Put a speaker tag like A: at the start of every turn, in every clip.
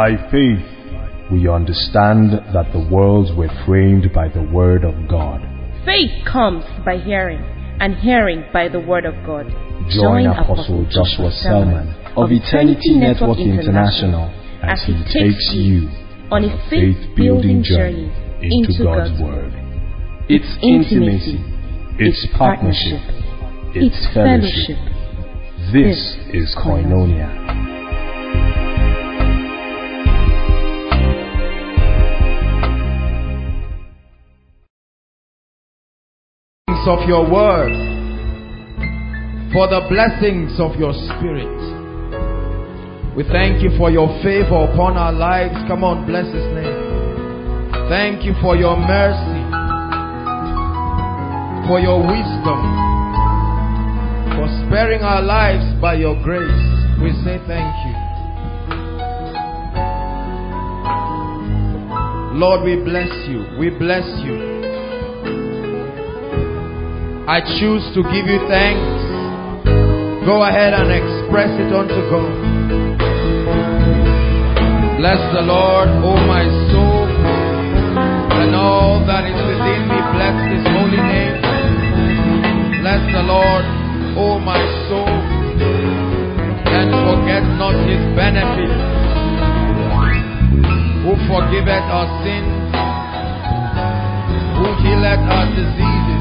A: By faith, we understand that the worlds were framed by the Word of God.
B: Faith comes by hearing, and hearing by the Word of God.
A: Join Apostle Joshua Selman of Eternity Network International as he takes you on a faith-building journey into God's Word. It's intimacy, it's partnership, it's fellowship. This is Koinonia.
C: Of your word, for the blessings of your spirit. We thank you for your favor upon our lives. Come on, bless his name. Thank you for your mercy, for your wisdom, for sparing our lives by your grace. We say thank you. Lord, we bless you. We bless you. I choose to give you thanks. Go ahead and express it unto God. Bless the Lord, O my soul, and all that is within me. Bless his holy name. Bless the Lord, O my soul, and forget not his benefits, who forgiveth our sins, who healeth our diseases.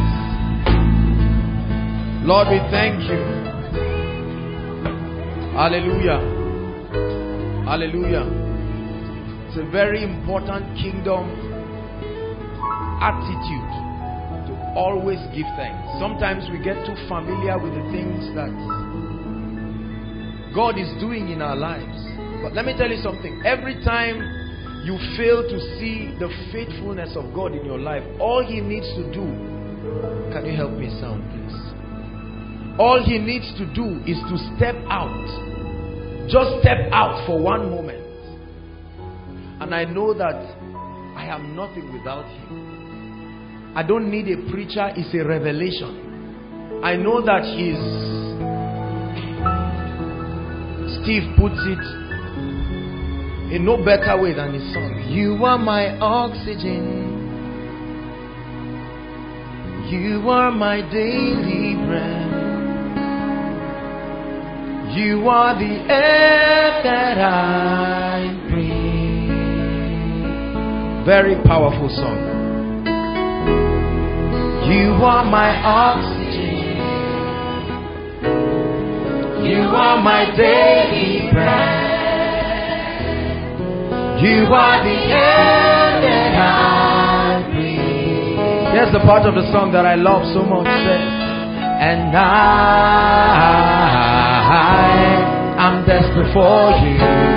C: Lord, we thank you. Hallelujah. Hallelujah. It's a very important kingdom attitude to always give thanks. Sometimes we get too familiar with the things that God is doing in our lives. But let me tell you something. Every time you fail to see the faithfulness of God in your life, all he needs to do, can you help me sound, please? All he needs to do is to step out. Just step out for one moment. And I know that I am nothing without him. I don't need a preacher, it's a revelation. I know that Steve puts it in no better way than his song. You are my oxygen. You are my daily bread. You are the air that I breathe. Very powerful song. You are my oxygen. You are my daily bread. You are the air that I breathe. Here's the part of the song that I love so much. And I'm desperate for you,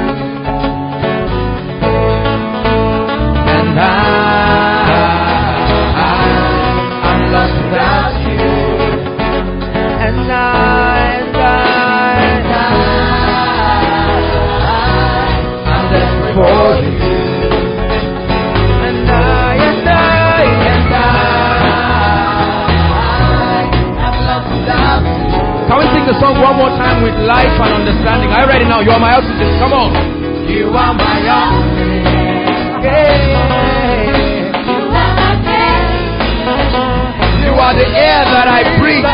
C: and I'm lost without you, and I'm desperate for you, and I'm lost without you. Can we sing the song one more time with life and understanding? Are you ready now? You are my oxygen. Come on. You are my oxygen. Yeah. You are my day. You are the air that I breathe.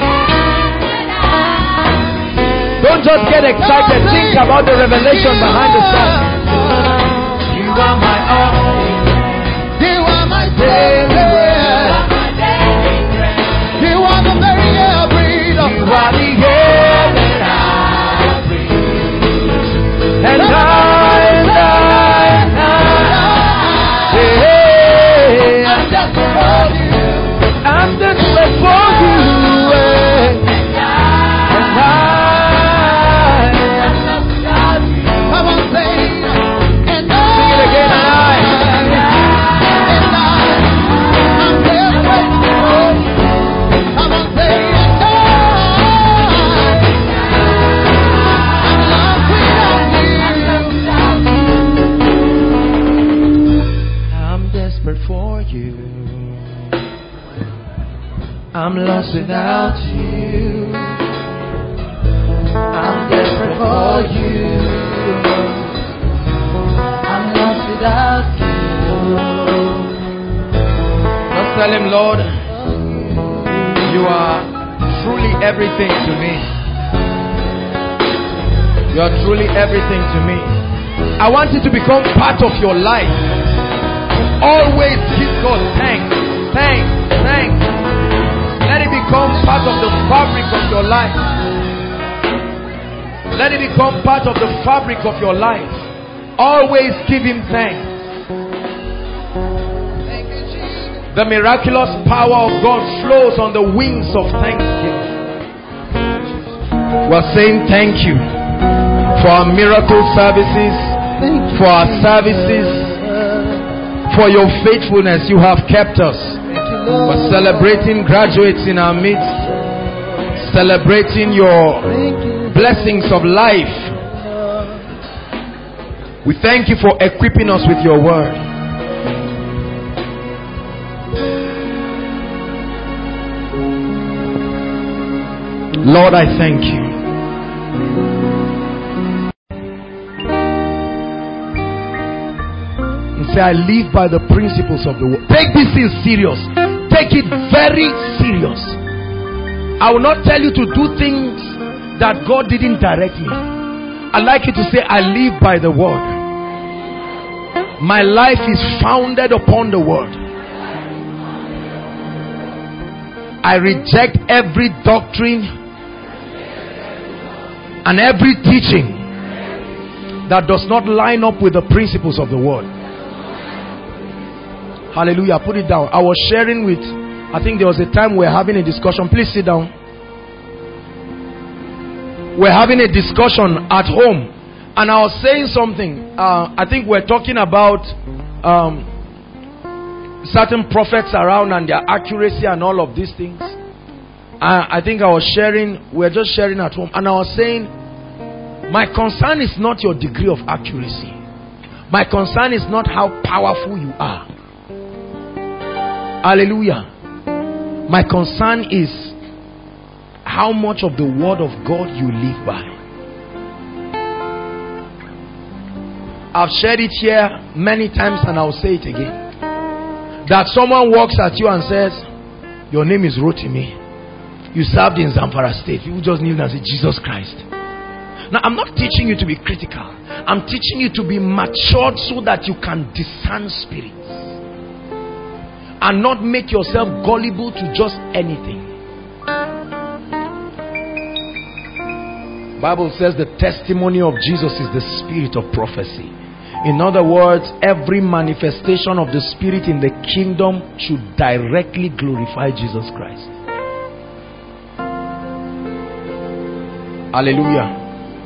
C: Don't just get excited. Think about the revelation behind the song. You are my oxygen. You are my daily bread. You are the very air I breathe. You are the air that I breathe. And I'm desperate for you. I'm desperate for you. Come on, say it. And sing it again. I'm desperate for you. Come on, say it. I'm lost without you. I'm desperate for you. Tell him, Lord, you are truly everything to me. You are truly everything to me. I want it to become part of your life. Always give God thanks, thanks, thanks. Let it become part of the fabric of your life. Let it become part of the fabric of your life. Always give him thanks. The miraculous power of God flows on the wings of thanksgiving. We're saying thank you for our miracle services, for our services, for your faithfulness. You have kept us. We're celebrating graduates in our midst, celebrating your blessings of life. We thank you for equipping us with your word. Lord, I thank you. And say, I live by the principles of the word. Take this thing serious. Take it very serious. I will not tell you to do things that God didn't direct me. I'd like you to say, I live by the word. My life is founded upon the word. I reject every doctrine and every teaching that does not line up with the principles of the word. Hallelujah. Put it down. I was sharing with, I think there was a time we were having a discussion. Please sit down. We're having a discussion at home, and I was saying something. I think we're talking about certain prophets around and their accuracy and all of these things. I think I was sharing, we're just sharing at home, and I was saying, my concern is not your degree of accuracy. My concern is not how powerful you are. Hallelujah. My concern is how much of the word of God you live by. I've shared it here many times, and I'll say it again. That someone walks at you and says, your name is Rotimi. You served in Zamfara State. You just knew as Jesus Christ. Now, I'm not teaching you to be critical. I'm teaching you to be matured so that you can discern spirits and not make yourself gullible to just anything. Bible says the testimony of Jesus is the spirit of prophecy. In other words, every manifestation of the spirit in the kingdom should directly glorify Jesus Christ. Hallelujah.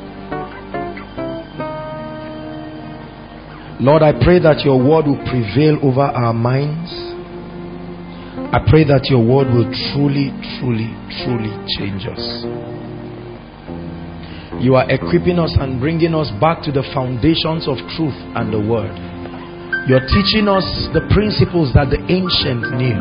C: Lord, I pray that your word will prevail over our minds. I pray that your word will truly, truly, truly change us. You are equipping us and bringing us back to the foundations of truth and the word. You're teaching us the principles that the ancient knew.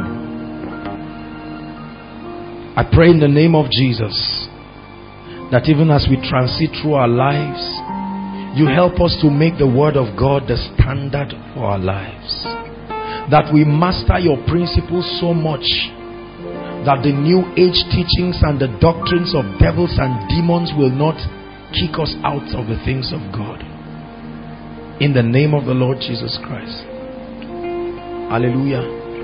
C: I pray in the name of Jesus that even as we transit through our lives, you help us to make the word of God the standard for our lives. That we master your principles so much that the new age teachings and the doctrines of devils and demons will not kick us out of the things of God. In the name of the Lord Jesus Christ. Hallelujah.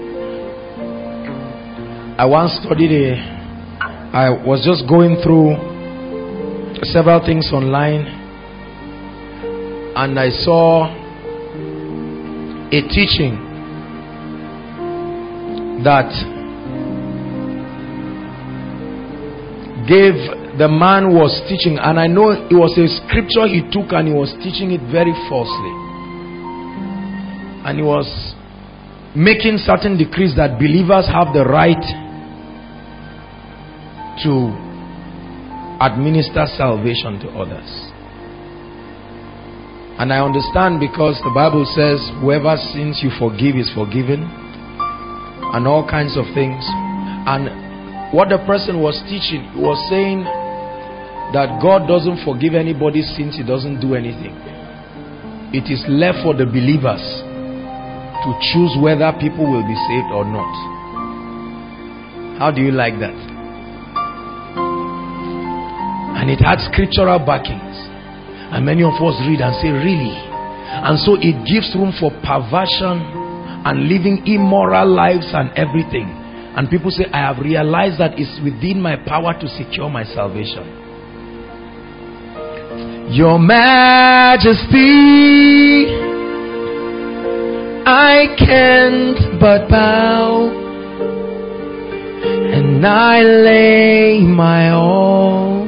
C: I once studied I was just going through several things online, and I saw a teaching that the man was teaching, and I know it was a scripture he took and he was teaching it very falsely, and he was making certain decrees that believers have the right to administer salvation to others. And I understand, because the Bible says whoever sins you forgive is forgiven, and all kinds of things. And what the person was teaching was saying that God doesn't forgive anybody's sins. He doesn't do anything. It is left for the believers to choose whether people will be saved or not. How do you like that? And it had scriptural backings. And many of us read and say, really? And so it gives room for perversion and living immoral lives and everything. And people say, I have realized that it's within my power to secure my salvation. Your Majesty, I can't but bow, and I lay my all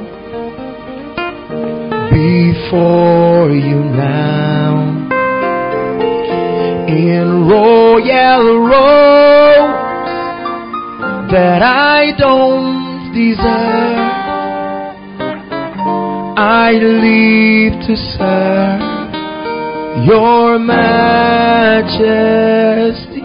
C: before you now, in royal robes that I don't deserve. I live to serve your majesty.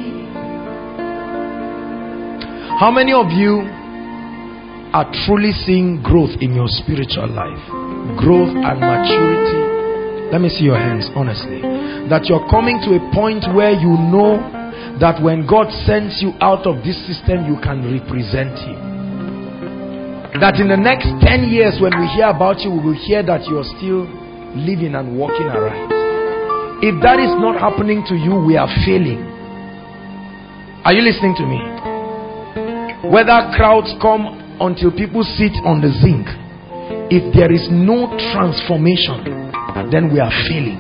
C: How many of you are truly seeing growth in your spiritual life? Growth and maturity. Let me see your hands, honestly. That you're coming to a point where you know that when God sends you out of this system, you can represent Him. That in the next 10 years when we hear about you, we will hear that you're still living and walking aright. If that is not happening to you, we are failing. Are you listening to me? Whether crowds come until people sit on the zinc, if there is no transformation, then we are failing.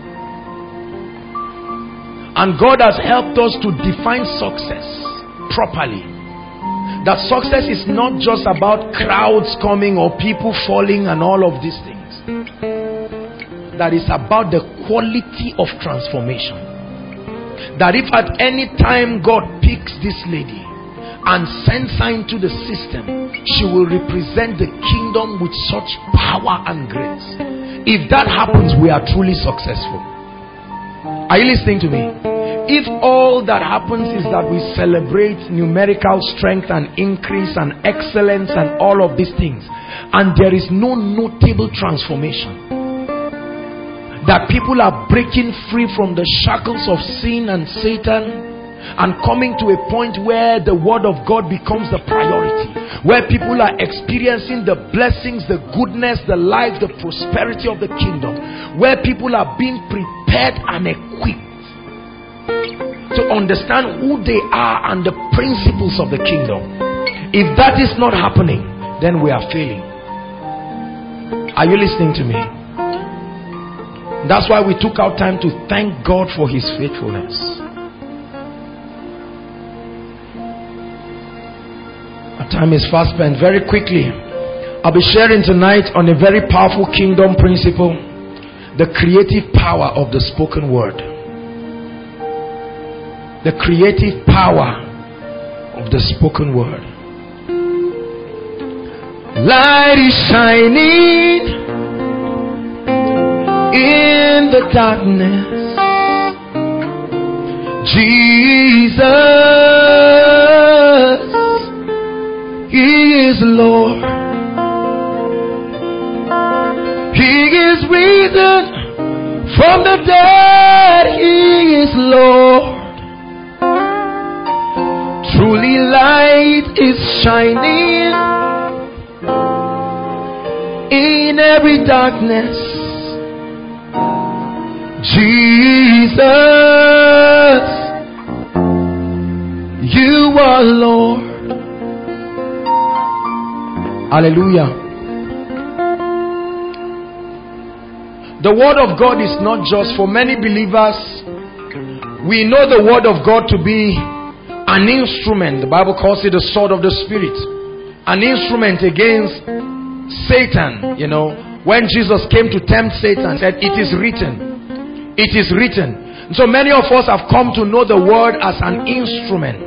C: And God has helped us to define success properly. That success is not just about crowds coming or people falling and all of these things. That is about the quality of transformation. That if at any time God picks this lady and sends her into the system, she will represent the kingdom with such power and grace. If that happens, we are truly successful. Are you listening to me? If all that happens is that we celebrate numerical strength and increase and excellence and all of these things, and there is no notable transformation, that people are breaking free from the shackles of sin and Satan and coming to a point where the word of God becomes the priority, where people are experiencing the blessings, the goodness, the life, the prosperity of the kingdom, where people are being prepared and equipped to understand who they are and the principles of the kingdom. If that is not happening, then we are failing. Are you listening to me? That's why we took our time to thank God for His faithfulness. Our time is fast spent. Very quickly, I'll be sharing tonight on a very powerful kingdom principle: the creative power of the spoken word. The creative power of the spoken word. Light is shining in the darkness. Jesus, He is Lord. He is risen from the dead. He is Lord. Truly light is shining in every darkness. Jesus, you are Lord. Hallelujah. The word of God is not just for many believers. We know the word of God to be an instrument. The Bible calls it the sword of the Spirit. An instrument against Satan. You know, when Jesus came to tempt Satan, said, "It is written. It is written." So many of us have come to know the word as an instrument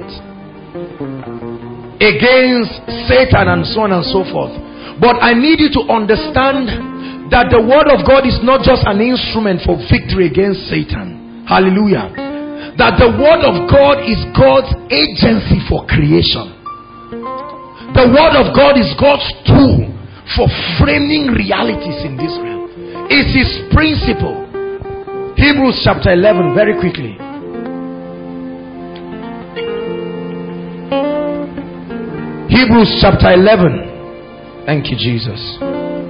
C: against Satan and so on and so forth. But I need you to understand that the word of God is not just an instrument for victory against Satan. Hallelujah. That the word of God is God's agency for creation. The word of God is God's tool for framing realities in this realm. It's His principle. Hebrews chapter 11, very quickly. Hebrews chapter 11. Thank you, Jesus.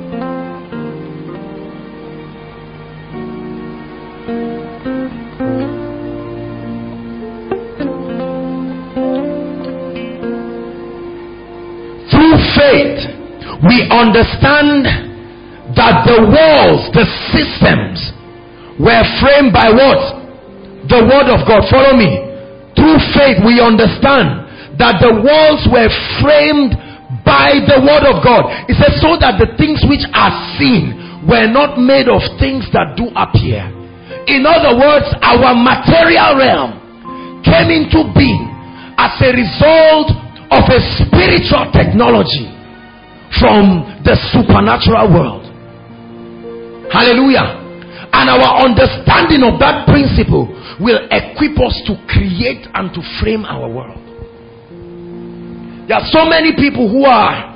C: Through faith, we understand that the walls, the systems, were framed by what? The word of God. Follow me. Through faith, we understand that the walls were framed by the word of God. It says, so that the things which are seen were not made of things that do appear. In other words, our material realm came into being as a result of a spiritual technology from the supernatural world. Hallelujah. And our understanding of that principle will equip us to create and to frame our world. There are so many people who are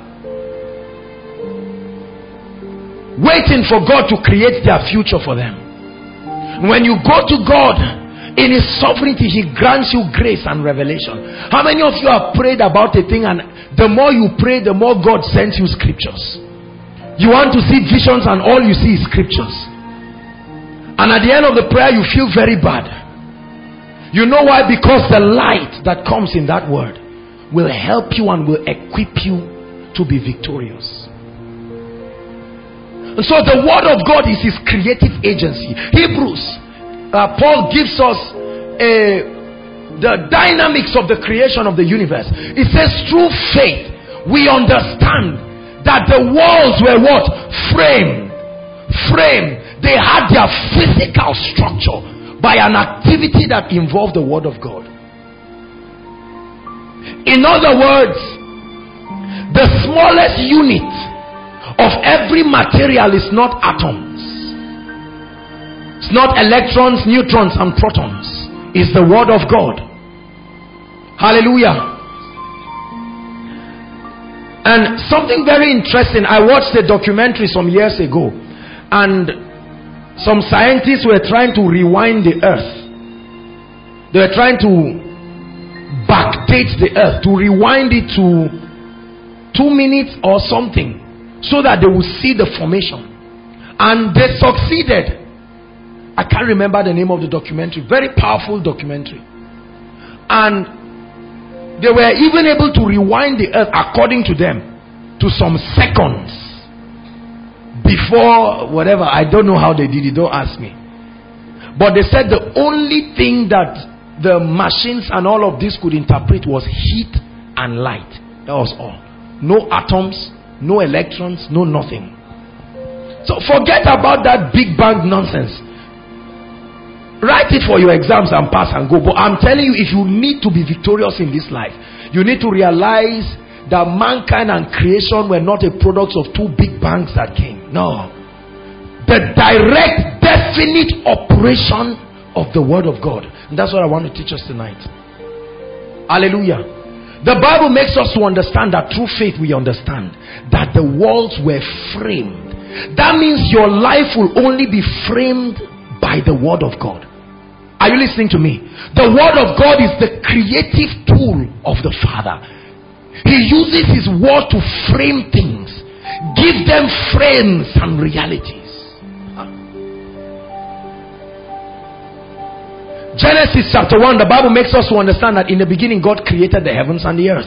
C: waiting for God to create their future for them. When you go to God in His sovereignty, He grants you grace and revelation. How many of you have prayed about a thing, and the more you pray, the more God sends you scriptures? You want to see visions and all you see is scriptures. And at the end of the prayer, you feel very bad. You know why? Because the light that comes in that word will help you and will equip you to be victorious. And so the word of God is His creative agency. Hebrews, Paul gives us the dynamics of the creation of the universe. It says, through faith, we understand that the walls were what? Framed. They had their physical structure by an activity that involved the word of God. In other words, the smallest unit of every material is not atoms. It's not electrons, neutrons, and protons. It's the word of God. Hallelujah. And something very interesting, I watched a documentary some years ago, and some scientists were trying to rewind the earth. They were trying to backdate the earth, to rewind it to 2 minutes or something, so that they would see the formation. And they succeeded. I can't remember the name of the documentary. Very powerful documentary. And they were even able to rewind the earth, according to them, to some seconds before whatever. I don't know how they did it, don't ask me. But they said the only thing that the machines and all of this could interpret was heat and light. That was all. No atoms, no electrons, no nothing. So forget about that Big Bang nonsense. Write it for your exams and pass and go. But I'm telling you, if you need to be victorious in this life, you need to realize that mankind and creation were not a product of 2 big bangs that came. No. The direct, definite operation of the word of God. And that's what I want to teach us tonight. Hallelujah. The Bible makes us to understand that through faith we understand that the walls were framed. That means your life will only be framed by the word of God. Are you listening to me? The word of God is the creative tool of the Father. He uses His word to frame things, give them frames and realities. Genesis chapter 1, the Bible makes us to understand that in the beginning God created the heavens and the earth.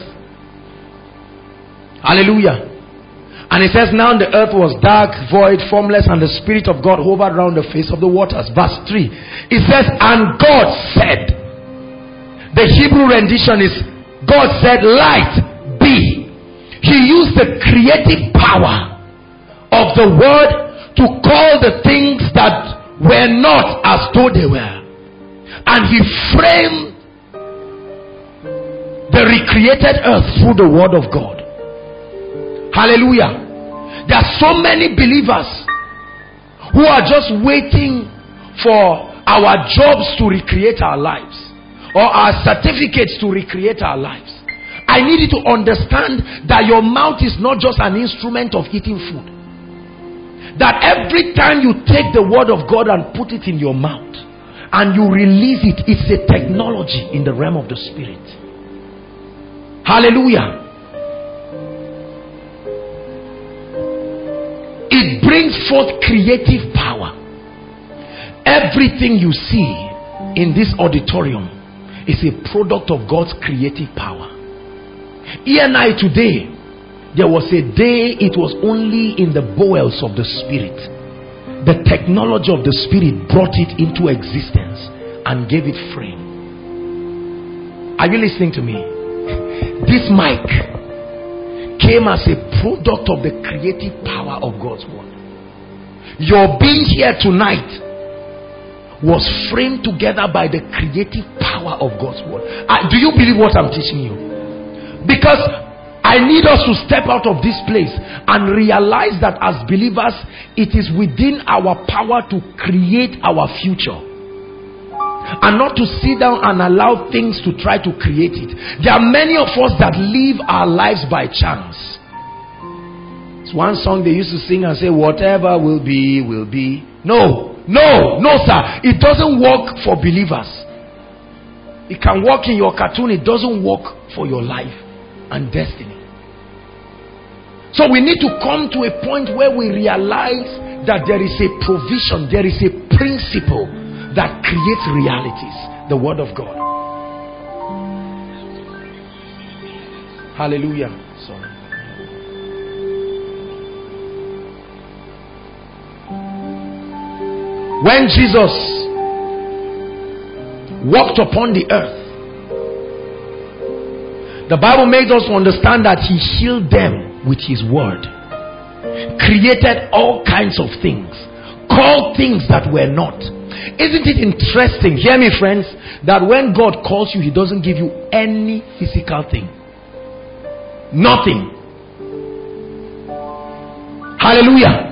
C: Hallelujah. And it says, now the earth was dark, void, formless, and the Spirit of God hovered around the face of the waters. Verse 3. It says, and God said. The Hebrew rendition is, God said, light be. He used the creative power of the word to call the things that were not as though they were. And He framed the recreated earth through the word of God. Hallelujah. There are so many believers who are just waiting for our jobs to recreate our lives, or our certificates to recreate our lives. I need you to understand that your mouth is not just an instrument of eating food. That every time you take the word of God and put it in your mouth and you release it, it's a technology in the realm of the Spirit. Hallelujah. brings forth creative power. Everything you see in this auditorium is a product of God's creative power. Here and I today, there was a day it was only in the bowels of the Spirit. The technology of the Spirit brought it into existence and gave it frame. Are you listening to me? This mic came as a product of the creative power of God's word. Your being here tonight was framed together by the creative power of God's word. Do you believe what I'm teaching you? Because I need us to step out of this place and realize that as believers, it is within our power to create our future, and not to sit down and allow things to try to create it. There are many of us that live our lives by chance. It's one song they used to sing and say, whatever will be, will be. No, sir. It doesn't work for believers. It can work in your cartoon. It doesn't work for your life and destiny. So we need to come to a point where we realize that there is a provision, there is a principle that creates realities. The word of God. Hallelujah. When Jesus walked upon the earth, the Bible made us understand that he healed them with his word, created all kinds of things, called things that were not. Isn't it interesting, hear me friends, that when God calls you, he doesn't give you any physical thing. Nothing. Hallelujah.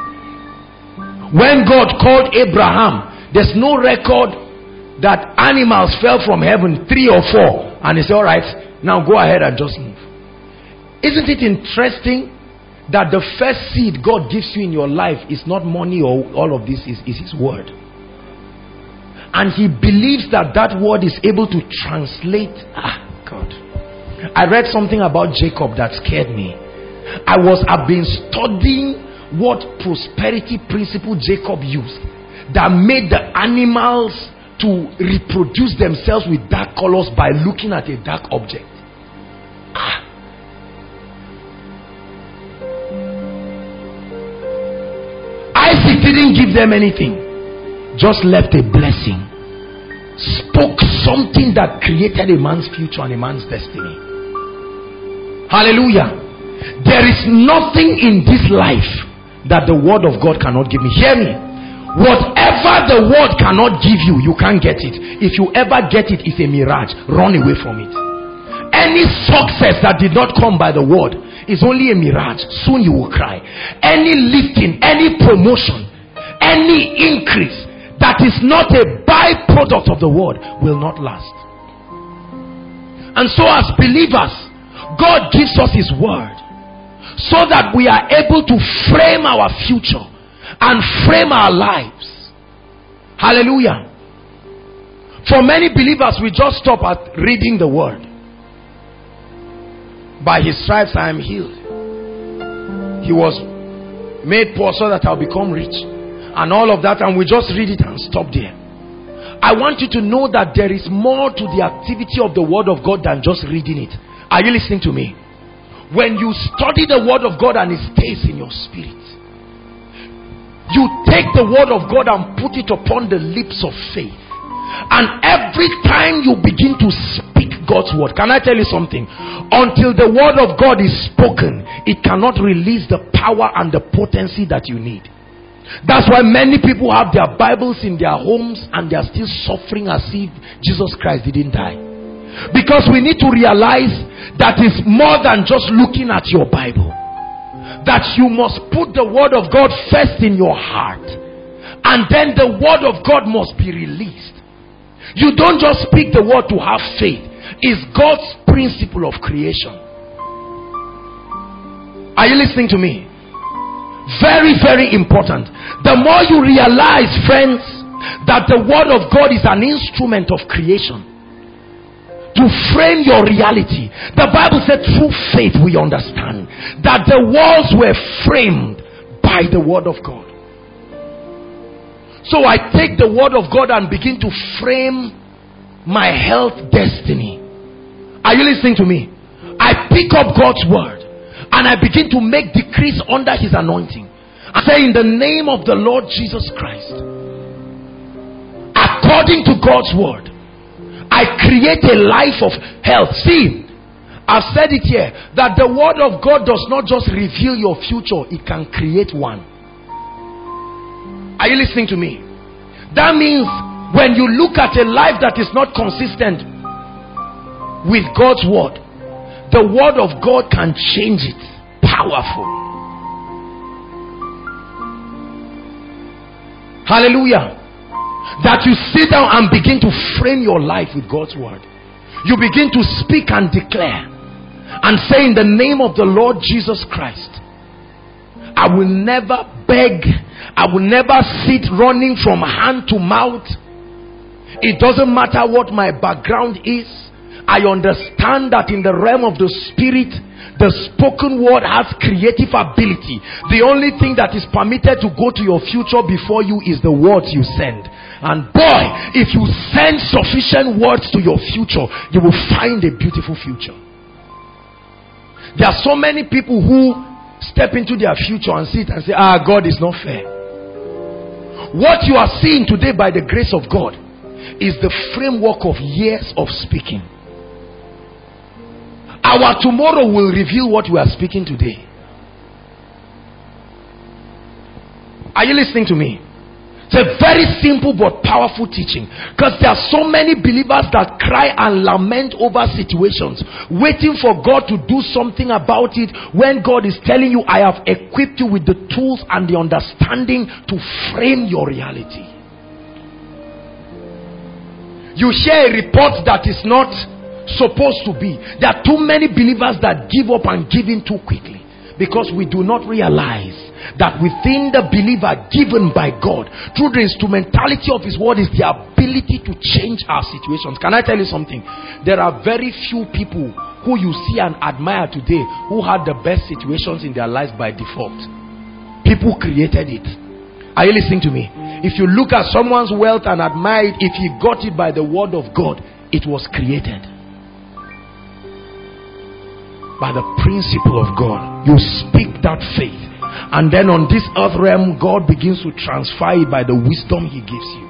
C: When God called Abraham, there's no record that animals fell from heaven, 3 or 4, and he said, alright, now go ahead and just move. Isn't it interesting that the first seed God gives you in your life is not money or all of this, is his word? And he believes that that word is able to translate. God. I read something about Jacob that scared me. I've been studying what prosperity principle Jacob used that made the animals to reproduce themselves with dark colors by looking at a dark object. Isaac didn't give them anything, just left a blessing, spoke something that created a man's future and a man's destiny. Hallelujah. There is nothing in this life that the word of God cannot give me. Hear me. Whatever the word cannot give you, you can't get it. If you ever get it, it's a mirage. Run away from it. Any success that did not come by the word is only a mirage. Soon you will cry. Any lifting, any promotion, any increase that is not a byproduct of the word will not last. And so as believers, God gives us his word so that we are able to frame our future and frame our lives. Hallelujah. For many believers, we just stop at reading the word. By his stripes I am healed. He was made poor so that I'll become rich, and all of that, and we just read it and stop there. I want you to know that there is more to the activity of the word of God than just reading it. Are you listening to me? When you study the word of God and it stays in your spirit, you take the word of God and put it upon the lips of faith, and every time you begin to speak God's word, can I tell you something? Until the word of God is spoken, it cannot release the power and the potency that you need. That's why many people have their Bibles in their homes and they are still suffering as if Jesus Christ didn't die. Because we need to realize that it's more than just looking at your Bible. That you must put the word of God first in your heart, and then the word of God must be released. You don't just speak the word to have faith. It's God's principle of creation. Are you listening to me? Very, very important. The more you realize, friends, that the word of God is an instrument of creation to frame your reality. The Bible said through faith we understand that the walls were framed by by the word of God. So I take the word of God and begin to frame my health destiny. Are you listening to me? I pick up God's word and I begin to make decrees under his anointing. I say, in the name of the Lord Jesus Christ, according to God's word, I create a life of health. See, I've said it here, that the word of God does not just reveal your future, it can create one. Are you listening to me? That means when you look at a life that is not consistent with God's word, the word of God can change it. Powerful. Hallelujah. That you sit down and begin to frame your life with God's word. You begin to speak and declare and say, in the name of the Lord Jesus Christ, I will never beg. I will never sit running from hand to mouth. It doesn't matter what my background is. I understand that in the realm of the spirit, the spoken word has creative ability. The only thing that is permitted to go to your future before you is the words you send. And boy, if you send sufficient words to your future, you will find a beautiful future. There are so many people who step into their future and sit and say, God is not fair. What you are seeing today by the grace of God is the framework of years of speaking. Our tomorrow will reveal what we are speaking today. Are you listening to me? It's a very simple but powerful teaching, because there are so many believers that cry and lament over situations, waiting for God to do something about it, when God is telling you, I have equipped you with the tools and the understanding to frame your reality. You hear a report that is not supposed to be. There are too many believers that give up and give in too quickly, because we do not realize that within the believer given by God through the instrumentality of his word is the ability to change our situations. Can I tell you something? There are very few people who you see and admire today who had the best situations in their lives by default. People created it. Are you listening to me? If you look at someone's wealth and admire it, if he got it by the word of God, it was created by the principle of God. You speak that faith, and then on this earth realm, God begins to transfer it by the wisdom he gives you.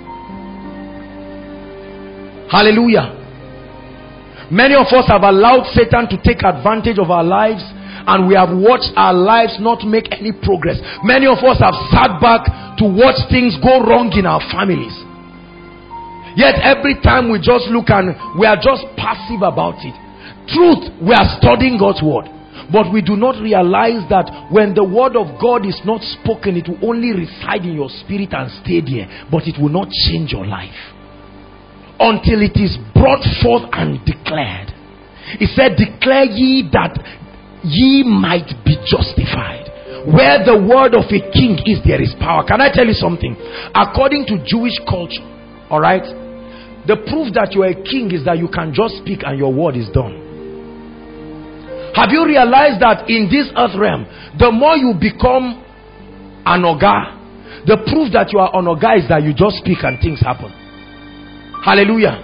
C: Hallelujah. Many of us have allowed Satan to take advantage of our lives, and we have watched our lives not make any progress. Many of us have sat back to watch things go wrong in our families. Yet every time we just look and we are just passive about it. Truth, we are studying God's word, but we do not realize that when the word of God is not spoken, it will only reside in your spirit and stay there, but it will not change your life until it is brought forth and declared. He said, declare ye that ye might be justified. Where the word of a king is, there is power. Can I tell you something? According to Jewish culture, all right, the proof that you are a king is that you can just speak and your word is done. Have you realized that in this earth realm, the more you become an oga, the proof that you are an oga is that you just speak and things happen. Hallelujah.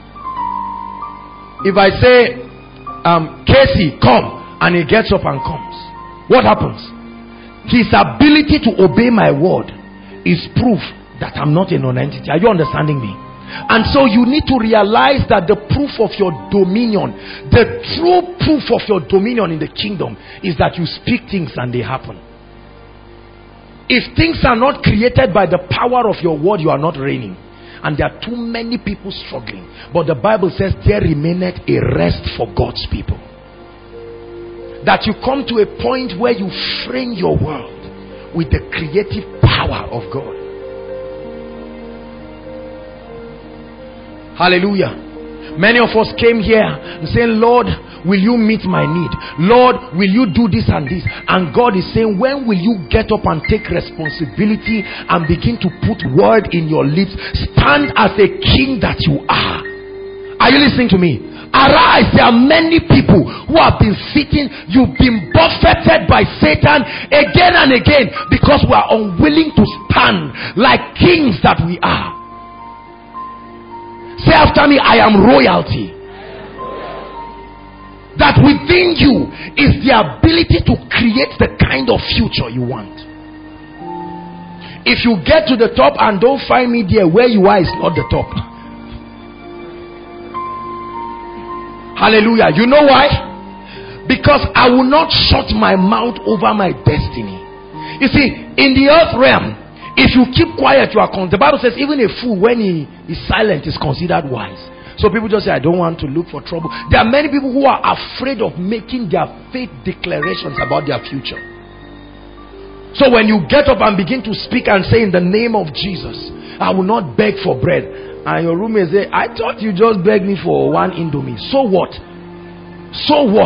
C: If I say, Casey, come, and he gets up and comes, what happens? His ability to obey my word is proof that I'm not a non-entity. Are you understanding me? And so you need to realize that the proof of your dominion, the true proof of your dominion in the kingdom, is that you speak things and they happen. If things are not created by the power of your word, you are not reigning. And there are too many people struggling. But the Bible says there remaineth a rest for God's people. That you come to a point where you frame your world with the creative power of God. Hallelujah. Many of us came here and saying, Lord, will you meet my need? Lord, will you do this and this? And God is saying, when will you get up and take responsibility and begin to put word in your lips? Stand as a king that you are. Are you listening to me? Arise. There are many people who have been sitting. You've been buffeted by Satan again and again because we are unwilling to stand like kings that we are. Say after me, I am royalty. That within you is the ability to create the kind of future you want. If you get to the top and don't find me there, where you are is not the top. Hallelujah. You know why? Because I will not shut my mouth over my destiny. You see, in the earth realm, if you keep quiet, you are the Bible says even a fool, when he is silent, is considered wise. So people just say, I don't want to look for trouble. There are many people who are afraid of making their faith declarations about their future. So when you get up and begin to speak and say, in the name of Jesus, I will not beg for bread. And your roommate say, I thought you just begged me for one Indomie. So what? So what?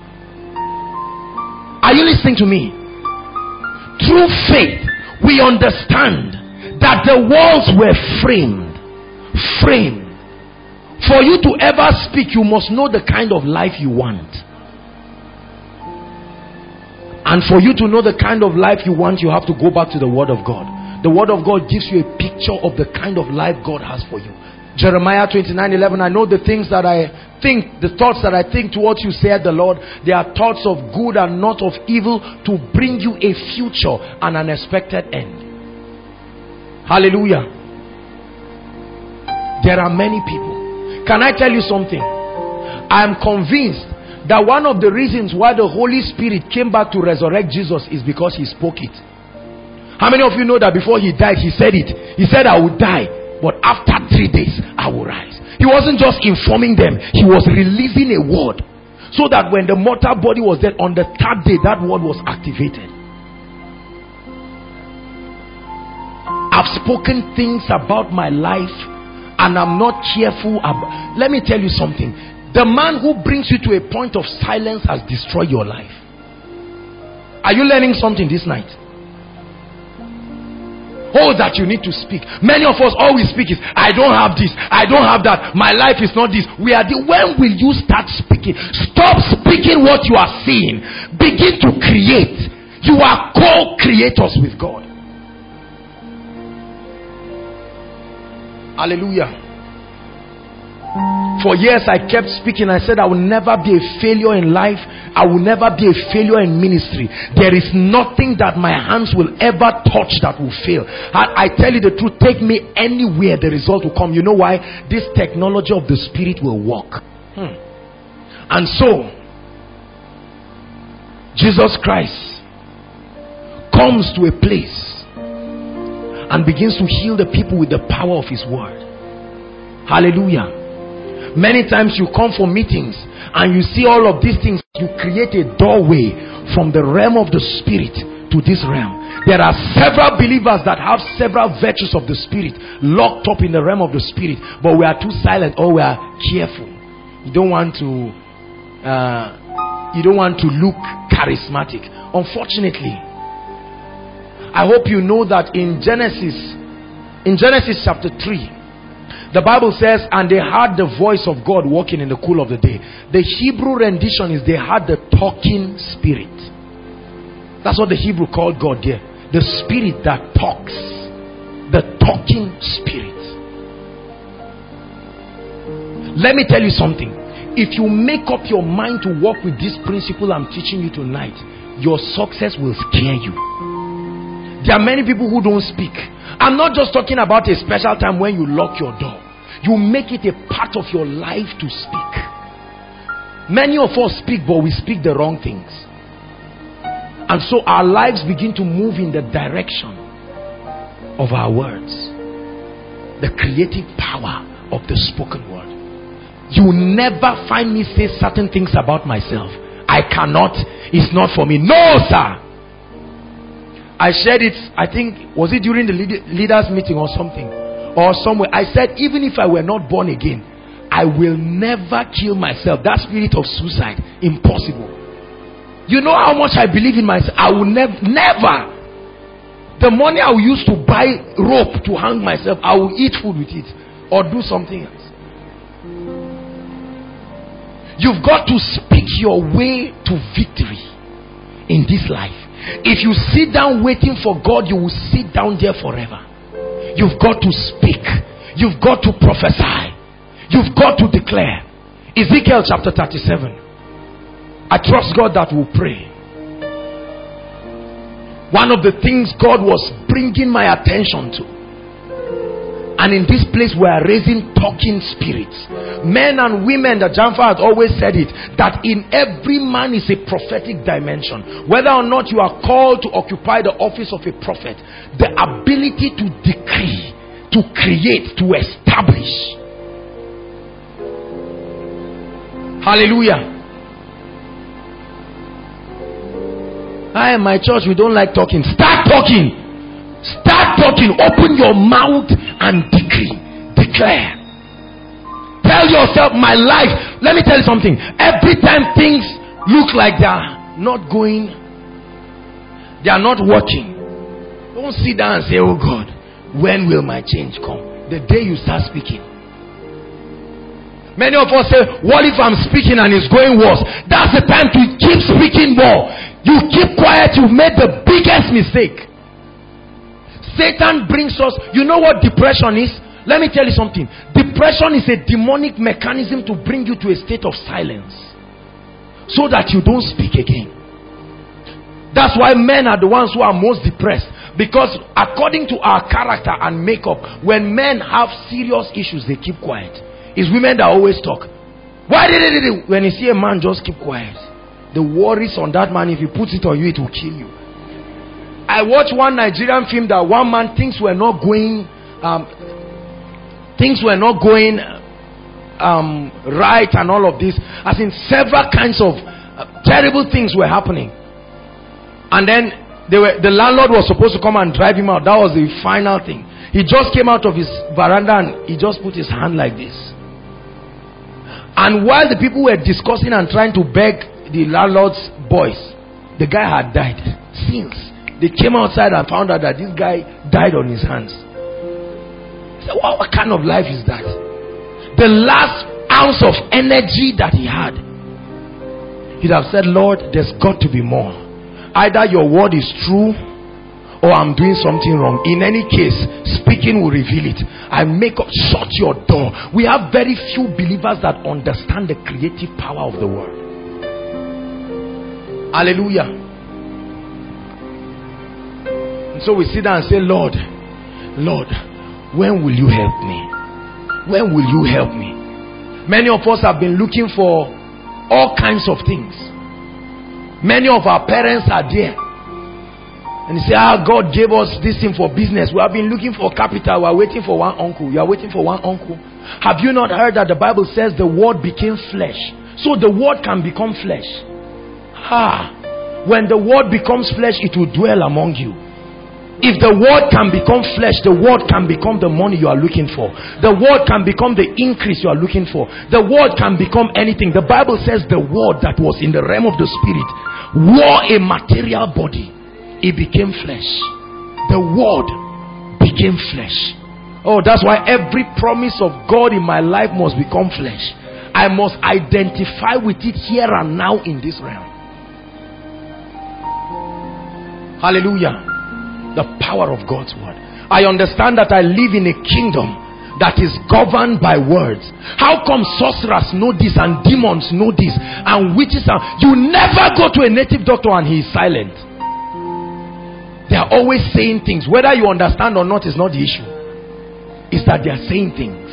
C: Are you listening to me? Through faith, we understand that the walls were framed. For you to ever speak, you must know the kind of life you want. And for you to know the kind of life you want, you have to go back to the Word of God. The Word of God gives you a picture of the kind of life God has for you. Jeremiah 29:11, I know the things that I think, the thoughts that I think towards you, said the Lord. They are thoughts of good and not of evil, to bring you a future and an expected end. Hallelujah. There are many people. Can I tell you something? I am convinced that one of the reasons why the Holy Spirit came back to resurrect Jesus is because he spoke it. How many of you know that before he died, he said it? He said, I will die, but after 3 days, I will rise. He wasn't just informing them. He was releasing a word. So that when the mortal body was dead, on the 3rd day, that word was activated. I've spoken things about my life, and I'm not careful about... Let me tell you something. The man who brings you to a point of silence has destroyed your life. Are you learning something this night? Oh, that you need to speak. Many of us, all we speak is, I don't have this, I don't have that, my life is not this. When will you start speaking? Stop speaking what you are seeing. Begin to create. You are co-creators with God. Hallelujah. For years I kept speaking. I said I will never be a failure in life. I will never be a failure in ministry. There is nothing that my hands will ever touch that will fail. I tell you the truth, take me anywhere, the result will come. You know why? This technology of the Spirit will work. And so Jesus Christ comes to a place and begins to heal the people with the power of his word. Hallelujah. Many times you come for meetings and you see all of these things. You create a doorway from the realm of the Spirit to this realm. There are several believers that have several virtues of the Spirit locked up in the realm of the Spirit, but we are too silent, or we are careful. You don't want to look charismatic. Unfortunately, I hope you know that in Genesis chapter 3, the Bible says, and they heard the voice of God walking in the cool of the day. The Hebrew rendition is, they heard the talking spirit. That's what the Hebrew called God there. The spirit that talks. The talking spirit. Let me tell you something. If you make up your mind to walk with this principle I'm teaching you tonight, your success will scare you. There are many people who don't speak. I'm not just talking about a special time when you lock your door. You make it a part of your life to speak. Many of us speak, but we speak the wrong things. And so our lives begin to move in the direction of our words. The creative power of the spoken word. You will never find me say certain things about myself. I cannot. It's not for me. No, sir. I shared it, I think, was it during the leaders meeting or something? Or somewhere. I said, even if I were not born again, I will never kill myself. That spirit of suicide, impossible. You know how much I believe in myself. I will never. The money I will use to buy rope to hang myself, I will eat food with it or do something else. You've got to speak your way to victory in this life. If you sit down waiting for God, you will sit down there forever. You've got to speak. You've got to prophesy. You've got to declare. Ezekiel chapter 37. I trust God that we'll pray. One of the things God was bringing my attention to, and in this place we are raising talking spirits. Men and women, that Jamfa has always said it, that in every man is a prophetic dimension. Whether or not you are called to occupy the office of a prophet, the ability to decree, to create, to establish. Hallelujah. I in my church, we don't like talking. Start talking. Start talking. Open your mouth and decree. Declare. Tell yourself, my life. Let me tell you something. Every time things look like they are not going, they are not working, don't sit down and say, oh God, when will my change come? The day you start speaking. Many of us say, what if I'm speaking and it's going worse? That's the time to keep speaking more. You keep quiet, you've made the biggest mistake. Satan brings us, you know what depression is? Let me tell you something. Depression is a demonic mechanism to bring you to a state of silence, so that you don't speak again. That's why men are the ones who are most depressed. Because according to our character and makeup, when men have serious issues, they keep quiet. It's women that always talk. Why did it? When you see a man just keep quiet, the worries on that man, if he puts it on you, it will kill you. I watched one Nigerian film that one man, things were not going right and all of this. As in several kinds of terrible things were happening. And then the landlord was supposed to come and drive him out. That was the final thing. He just came out of his veranda and he just put his hand like this. And while the people were discussing and trying to beg the landlord's boys, the guy had died. Since they came outside and found out that this guy died on his hands. So what kind of life is that? The last ounce of energy that he had, he'd have said, Lord, there's got to be more. Either your word is true or I'm doing something wrong. In any case, speaking will reveal it. I make up, shut your door. We have very few believers that understand the creative power of the word. Hallelujah. And so we sit down and say, Lord, Lord, when will you help me? When will you help me? Many of us have been looking for all kinds of things. Many of our parents are there. And you say, God gave us this thing for business. We have been looking for capital. We are waiting for one uncle. You are waiting for one uncle. Have you not heard that the Bible says the word became flesh? So the word can become flesh. When the word becomes flesh, it will dwell among you. If the word can become flesh, the word can become the money you are looking for. The word can become the increase you are looking for. The word can become anything. The Bible says the word that was in the realm of the spirit wore a material body. It became flesh. The word became flesh. Oh, that's why every promise of God in my life must become flesh. I must identify with it here and now in this realm. Hallelujah. The power of God's word. I understand that I live in a kingdom that is governed by words. How come sorcerers know this and demons know this and witches are... You never go to a native doctor and he is silent. They are always saying things. Whether you understand or not is not the issue. It's that they are saying things.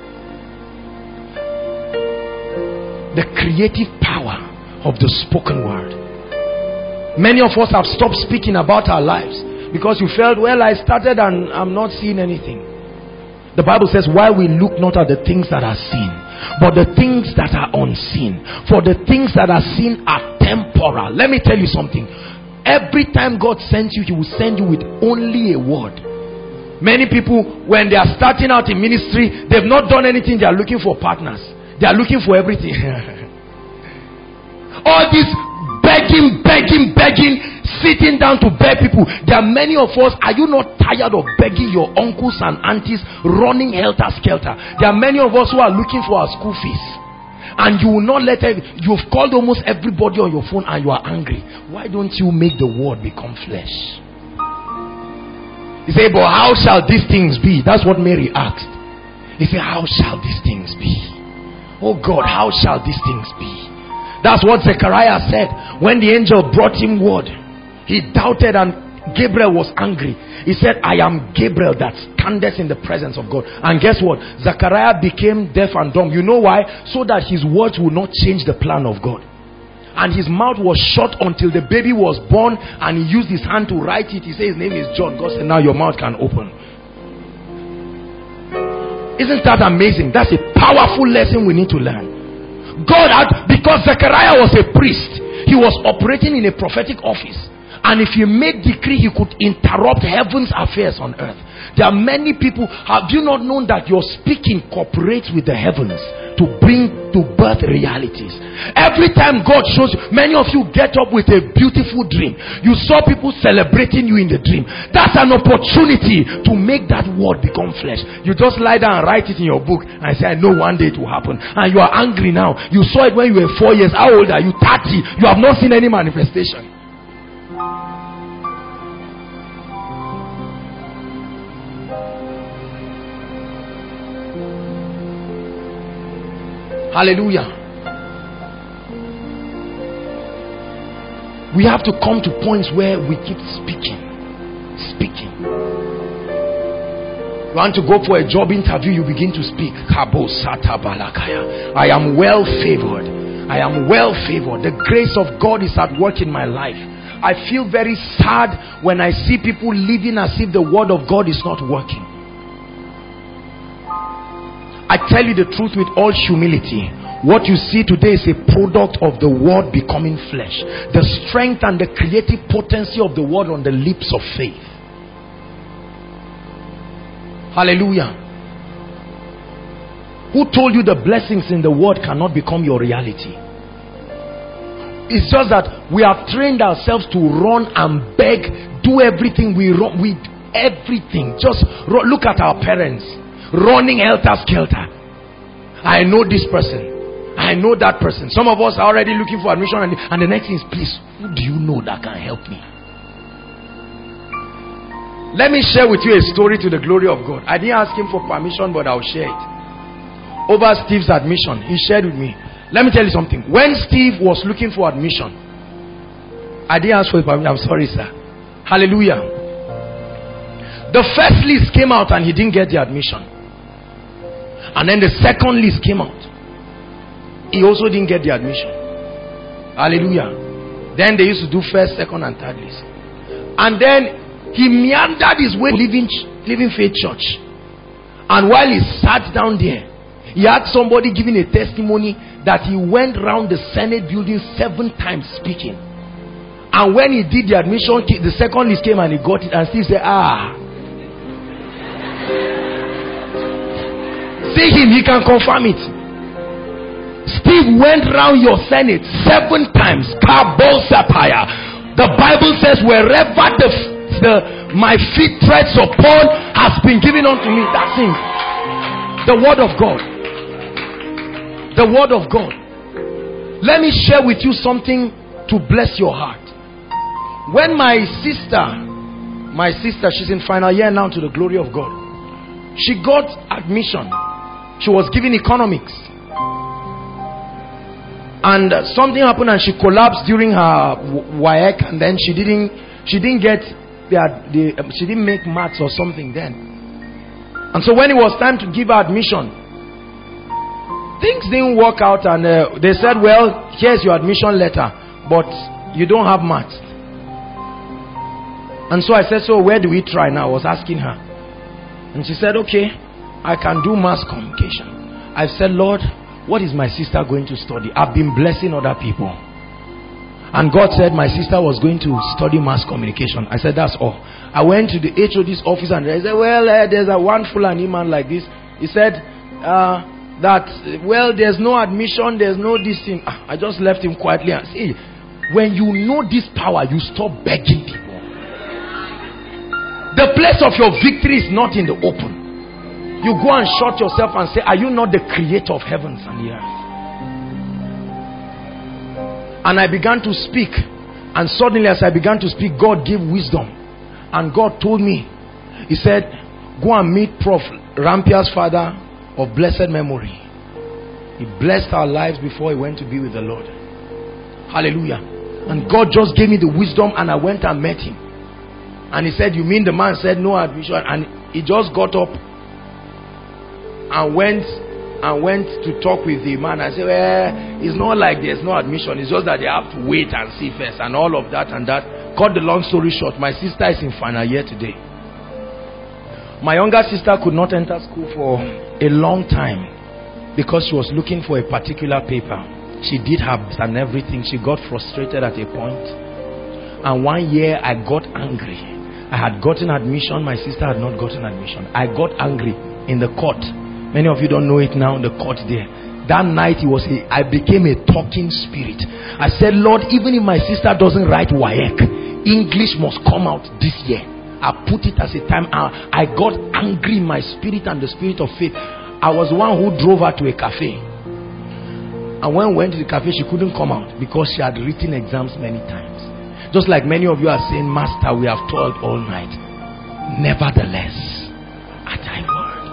C: The creative power of the spoken word. Many of us have stopped speaking about our lives because you felt, well, I started and I'm not seeing anything. The Bible says, while we look not at the things that are seen, but the things that are unseen. For the things that are seen are temporal. Let me tell you something. Every time God sends you, He will send you with only a word. Many people, when they are starting out in ministry, they've not done anything. They are looking for partners. They are looking for everything. All this begging, sitting down to beg people. There are many of us. Are you not tired of begging your uncles and aunties, running helter-skelter? There are many of us who are looking for our school fees. and you will not let you've called almost everybody on your phone and you are angry. Why don't you make the word become flesh? He said, but how shall these things be? That's what Mary asked. He said, how shall these things be? Oh God, how shall these things be? That's what Zechariah said when the angel brought him word. He doubted and Gabriel was angry. He said, I am Gabriel that standeth in the presence of God. And guess what? Zechariah became deaf and dumb. You know why? So that his words would not change the plan of God. And his mouth was shut until the baby was born, and he used his hand to write it. He said his name is John. God said, now your mouth can open. Isn't that amazing? That's a powerful lesson we need to learn. God had, because Zechariah was a priest, he was operating in a prophetic office. And if he made decree, he could interrupt heaven's affairs on earth. There are many people. Have you not known that your speaking cooperates with the heavens to bring to birth realities? Every time God shows you, many of you get up with a beautiful dream. You saw people celebrating you in the dream. That's an opportunity to make that word become flesh. You just lie down and write it in your book and say, I know one day it will happen. And you are angry now. You saw it when you were 4 years. How old are you? 30. You have not seen any manifestation. Hallelujah. We have to come to points where we keep speaking. You want to go for a job interview, you begin to speak. I am well favored. I am well favored. The grace of God is at work in my life. I feel very sad when I see people living as if the word of God is not working. I tell you the truth with all humility. What you see today is a product of the word becoming flesh. The strength and the creative potency of the word on the lips of faith. Hallelujah. Who told you the blessings in the word cannot become your reality? It's just that we have trained ourselves to run and beg, do everything. We everything. Just look at our parents. Running helter-skelter. I know this person. I know that person. Some of us are already looking for admission, and the next thing is, please, who do you know that can help me? Let me share with you a story to the glory of God. I didn't ask him for permission, but I'll share it. Over Steve's admission, he shared with me. Let me tell you something. When Steve was looking for admission, I didn't ask for permission. I'm sorry, sir. Hallelujah. The first list came out and he didn't get the admission. And then the second list came out. He also didn't get the admission. Hallelujah. Then they used to do first, second and third list. And then he meandered his way to Living Faith Church. And while he sat down there, he had somebody giving a testimony that he went around the Senate building 7 times speaking. And when he did the admission, the second list came and he got it. And Steve said, see him, he can confirm it. Steve went round your Senate 7 times. The Bible says, wherever my feet treads upon has been given unto me. That's him. The word of God. The word of God. Let me share with you something to bless your heart. When my sister, she's in final year now, to the glory of God. She got admission. She was given economics, and something happened and she collapsed during her WAEC, and then she didn't get she didn't make maths or something then. And so when it was time to give her admission, things didn't work out, and they said, well, here's your admission letter, but you don't have maths. And so I said, so where do we try now? I was asking her, and she said, okay, I can do mass communication. I said, Lord, what is my sister going to study? I've been blessing other people. And God said my sister was going to study mass communication. I said, that's all. I went to the HOD's office and they said, well, there's a one Fulani man like this. He said well, there's no admission, there's no this thing. I just left him quietly and said, when you know this power, you stop begging people. The place of your victory is not in the open. You go and shut yourself and say, are you not the creator of heavens and the earth? And I began to speak. And suddenly as I began to speak, God gave wisdom. And God told me, He said, go and meet Prof. Rampia's father of blessed memory. He blessed our lives before he went to be with the Lord. Hallelujah. And God just gave me the wisdom, and I went and met him. And he said, you mean the man said no admission? And he just got up and went to talk with the man. I said, well, it's not like there's no admission. It's just that they have to wait and see first and all of that and that. Cut the long story short, my sister is in final year today. My younger sister could not enter school for a long time because she was looking for a particular paper. She did her best and everything. She got frustrated at a point. And one year I got angry. I had gotten admission. My sister had not gotten admission. I got angry in the court. Many of you don't know it now, in the court there. That night I became a talking spirit. I said, Lord, even if my sister doesn't write WAEC, English must come out this year. I put it as a time. I got angry in my spirit and the spirit of faith. I was the one who drove her to a cafe. And when we went to the cafe, she couldn't come out because she had written exams many times. Just like many of you are saying, Master, we have toiled all night. Nevertheless, at thy word.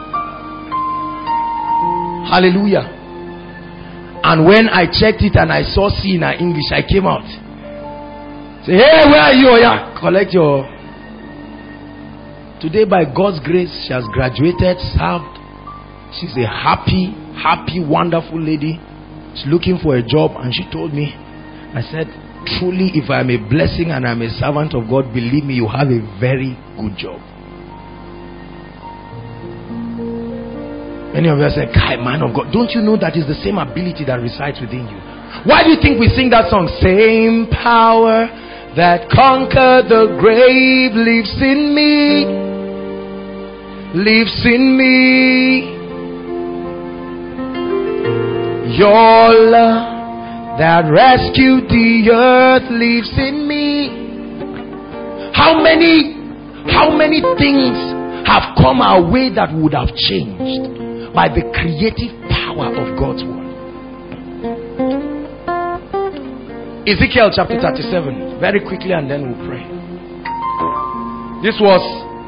C: Hallelujah. And when I checked it and I saw C in her English, I came out. Say, hey, where are you? Yeah, collect your... Today, by God's grace, she has graduated, served. She's a happy, wonderful lady. She's looking for a job, and she told me, I said, truly, if I am a blessing and I'm a servant of God, believe me, you have a very good job. Many of you say, Kai, man of God, don't you know that is the same ability that resides within you? Why do you think we sing that song? Same power that conquered the grave lives in me. Lives in me. Your love that rescued the earth lives in me. How many things have come our way that would have changed by the creative power of God's word? Ezekiel chapter 37, very quickly, and then we'll pray. This was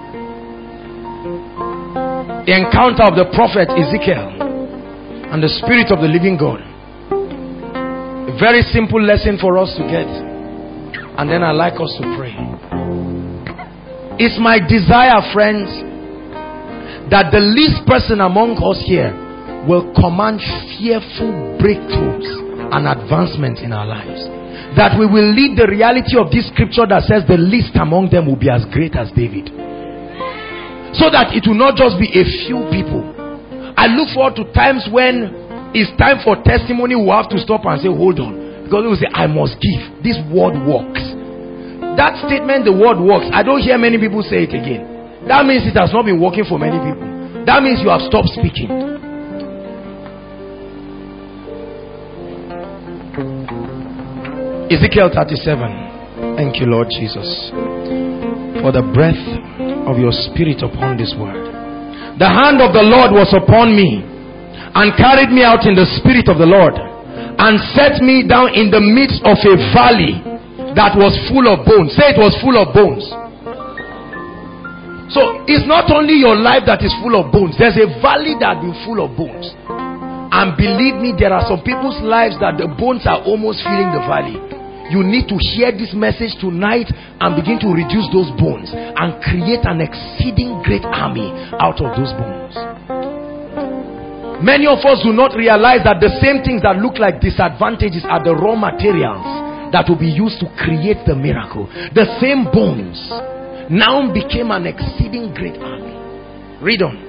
C: the encounter of the prophet Ezekiel and the Spirit of the living God. A very simple lesson for us to get, and then I'd like us to pray. It's my desire, friends, that the least person among us here will command fearful breakthroughs and advancement in our lives. That we will lead the reality of this scripture that says the least among them will be as great as David. So that it will not just be a few people. I look forward to times when it's time for testimony. We'll have to stop and say, hold on. Because we will say, I must give. This word works. That statement, the word works, I don't hear many people say it again. That means it has not been working for many people. That means you have stopped speaking. Ezekiel 37. Thank you, Lord Jesus, for the breath of your Spirit upon this word. The hand of the Lord was upon me and carried me out in the Spirit of the Lord and set me down in the midst of a valley that was full of bones. Say it was full of bones. So it's not only your life that is full of bones. There's a valley that is full of bones. And believe me, there are some people's lives that the bones are almost filling the valley. You need to hear this message tonight and begin to reduce those bones and create an exceeding great army out of those bones. Many of us do not realize that the same things that look like disadvantages are the raw materials that will be used to create the miracle. The same bones now became an exceeding great army. Read on.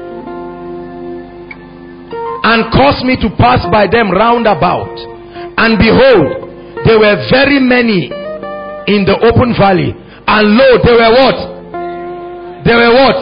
C: And caused me to pass by them round about, and behold, there were very many in the open valley, and lo, they were what? They were what?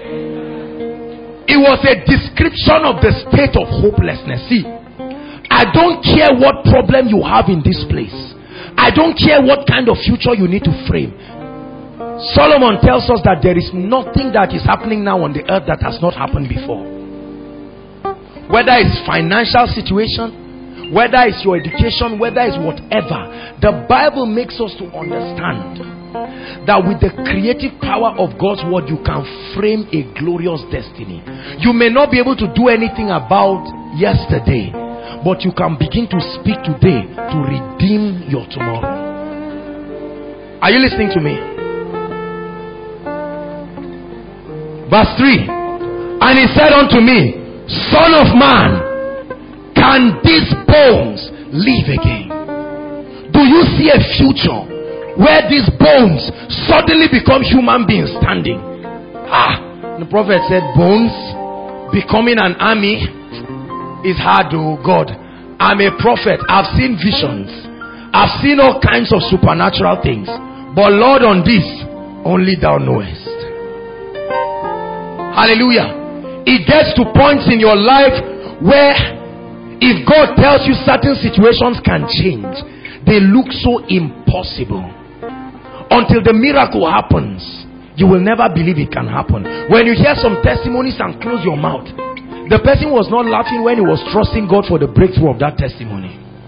C: It was a description of the state of hopelessness. See, I don't care what problem you have in this place. I don't care what kind of future you need to frame. Solomon tells us that there is nothing that is happening now on the earth that has not happened before. Whether it's financial situation, whether it's your education, whether it's whatever, the Bible makes us to understand that with the creative power of God's word, you can frame a glorious destiny. You may not be able to do anything about yesterday, but you can begin to speak today to redeem your tomorrow. Are you listening to me? Verse 3. And he said unto me, Son of man, can these bones live again? Do you see a future where these bones suddenly become human beings standing? The prophet said, bones becoming an army is hard, oh God. I'm a prophet. I've seen visions. I've seen all kinds of supernatural things. But Lord, on this, only thou knowest. Hallelujah. It gets to points in your life where if God tells you certain situations can change, they look so impossible. Until the miracle happens, you will never believe it can happen. When you hear some testimonies and close your mouth, the person was not laughing when he was trusting God for the breakthrough of that testimony.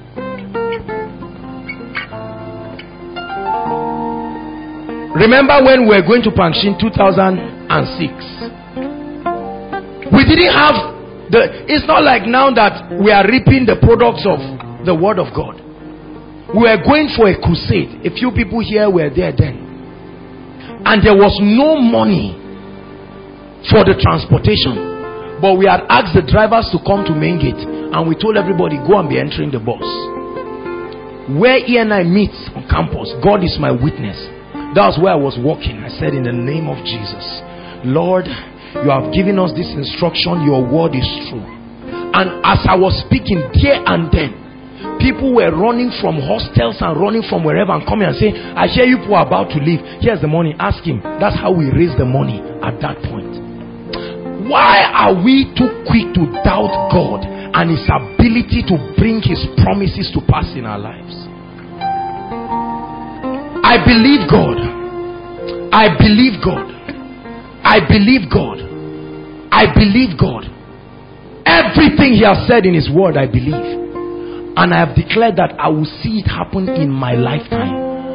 C: Remember when we were going to Pangshin 2006? We didn't have it's not like now that we are reaping the products of the word of God. We were going for a crusade. A few people here were there then. And there was no money for the transportation. But we had asked the drivers to come to main gate. And we told everybody, go and be entering the bus. Where he and I meet on campus, God is my witness. That was where I was walking. I said, in the name of Jesus, Lord, you have given us this instruction. Your word is true. And as I was speaking there and then, people were running from hostels and running from wherever and coming and saying, I hear you people are about to leave. Here's the money. Ask him. That's how we raised the money at that point. Why are we too quick to doubt God and his ability to bring his promises to pass in our lives? I believe God. I believe God. I believe God. I believe God. Everything he has said in his word, I believe. And I have declared that I will see it happen in my lifetime.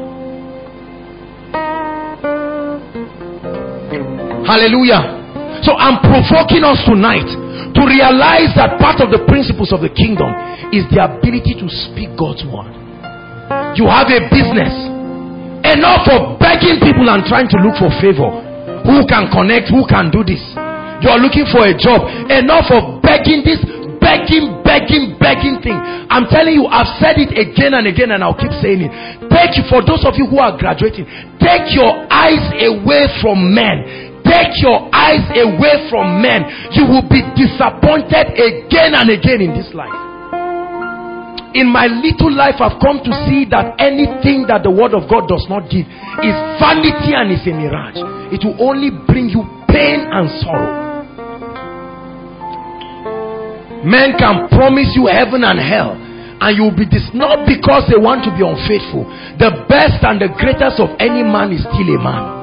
C: Hallelujah. So I'm provoking us tonight to realize that part of the principles of the kingdom is the ability to speak God's word. You have a business. Enough of begging people and trying to look for favor. Who can connect? Who can do this? You are looking for a job. Enough of begging this, begging thing. I'm telling you, I've said it again and again, and I'll keep saying it. For those of you who are graduating, take your eyes away from men. Take your eyes away from men. You will be disappointed again and again in this life. In my little life, I've come to see that anything that the word of God does not give is vanity and is a mirage. It will only bring you pain and sorrow. Men can promise you heaven and hell, and you will be not because they want to be unfaithful. The best and the greatest of any man is still a man.